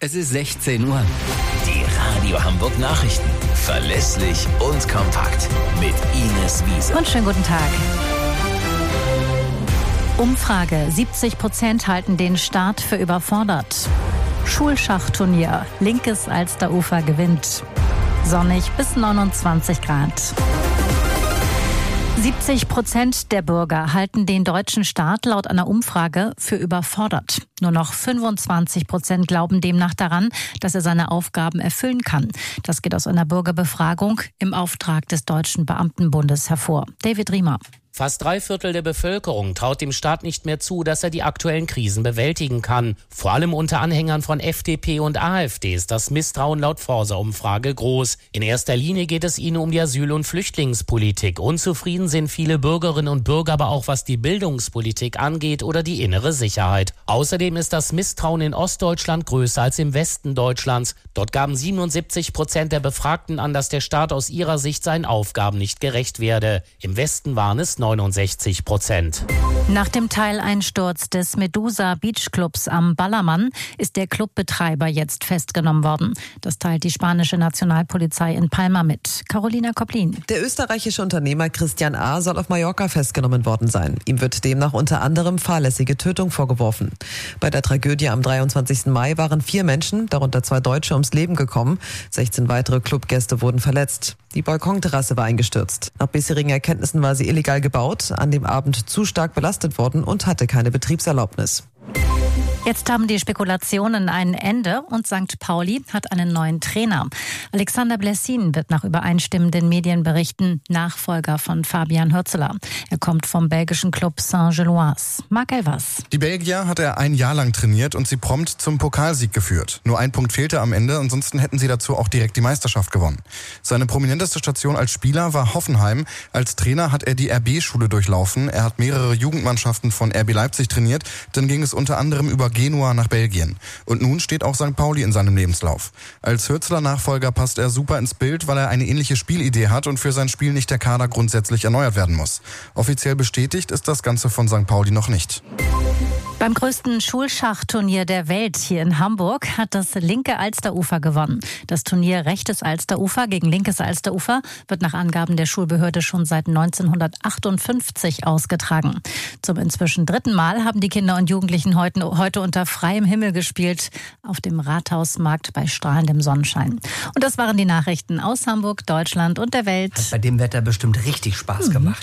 Es ist 16 Uhr. Die Radio Hamburg Nachrichten. Verlässlich und kompakt. Mit Ines Wiese. Und schönen guten Tag. Umfrage: 70% halten den Staat für überfordert. Schulschachturnier: linkes Alsterufer gewinnt. Sonnig bis 29 Grad. 70% der Bürger halten den deutschen Staat laut einer Umfrage für überfordert. Nur noch 25% glauben demnach daran, dass er seine Aufgaben erfüllen kann. Das geht aus einer Bürgerbefragung im Auftrag des Deutschen Beamtenbundes hervor. David Riemer. Fast 3/4 der Bevölkerung traut dem Staat nicht mehr zu, dass er die aktuellen Krisen bewältigen kann. Vor allem unter Anhängern von FDP und AfD ist das Misstrauen laut Forsa-Umfrage groß. In erster Linie geht es ihnen um die Asyl- und Flüchtlingspolitik. Unzufrieden sind viele Bürgerinnen und Bürger aber auch, was die Bildungspolitik angeht oder die innere Sicherheit. Außerdem ist das Misstrauen in Ostdeutschland größer als im Westen Deutschlands. Dort gaben 77% der Befragten an, dass der Staat aus ihrer Sicht seinen Aufgaben nicht gerecht werde. Im Westen waren es 69%. Nach dem Teileinsturz des Medusa Beach Clubs am Ballermann ist der Clubbetreiber jetzt festgenommen worden. Das teilt die spanische Nationalpolizei in Palma mit. Carolina Koplin. Der österreichische Unternehmer Christian A. soll auf Mallorca festgenommen worden sein. Ihm wird demnach unter anderem fahrlässige Tötung vorgeworfen. Bei der Tragödie am 23. Mai waren 4 Menschen, darunter 2 Deutsche, ums Leben gekommen. 16 weitere Clubgäste wurden verletzt. Die Balkonterrasse war eingestürzt. Nach bisherigen Erkenntnissen war sie illegal gebaut, an dem Abend zu stark belastet worden und hatte keine Betriebserlaubnis. Jetzt haben die Spekulationen ein Ende und St. Pauli hat einen neuen Trainer. Alexander Blessin wird nach übereinstimmenden Medienberichten Nachfolger von Fabian Hürzeler. Er kommt vom belgischen Club Saint-Gilloise. Marc Elvers. Die Belgier hat er ein Jahr lang trainiert und sie prompt zum Pokalsieg geführt. Nur ein Punkt fehlte am Ende, ansonsten hätten sie dazu auch direkt die Meisterschaft gewonnen. Seine prominenteste Station als Spieler war Hoffenheim. Als Trainer hat er die RB-Schule durchlaufen. Er hat mehrere Jugendmannschaften von RB Leipzig trainiert. Dann ging es unter anderem über Genua nach Belgien. Und nun steht auch St. Pauli in seinem Lebenslauf. Als Hürzeler-Nachfolger passt er super ins Bild, weil er eine ähnliche Spielidee hat und für sein Spiel nicht der Kader grundsätzlich erneuert werden muss. Offiziell bestätigt ist das Ganze von St. Pauli noch nicht. Beim größten Schulschachturnier der Welt hier in Hamburg hat das linke Alsterufer gewonnen. Das Turnier rechtes Alsterufer gegen linkes Alsterufer wird nach Angaben der Schulbehörde schon seit 1958 ausgetragen. Zum inzwischen 3. Mal haben die Kinder und Jugendlichen heute unter freiem Himmel gespielt, auf dem Rathausmarkt bei strahlendem Sonnenschein. Und das waren die Nachrichten aus Hamburg, Deutschland und der Welt. Hat bei dem Wetter bestimmt richtig Spaß gemacht.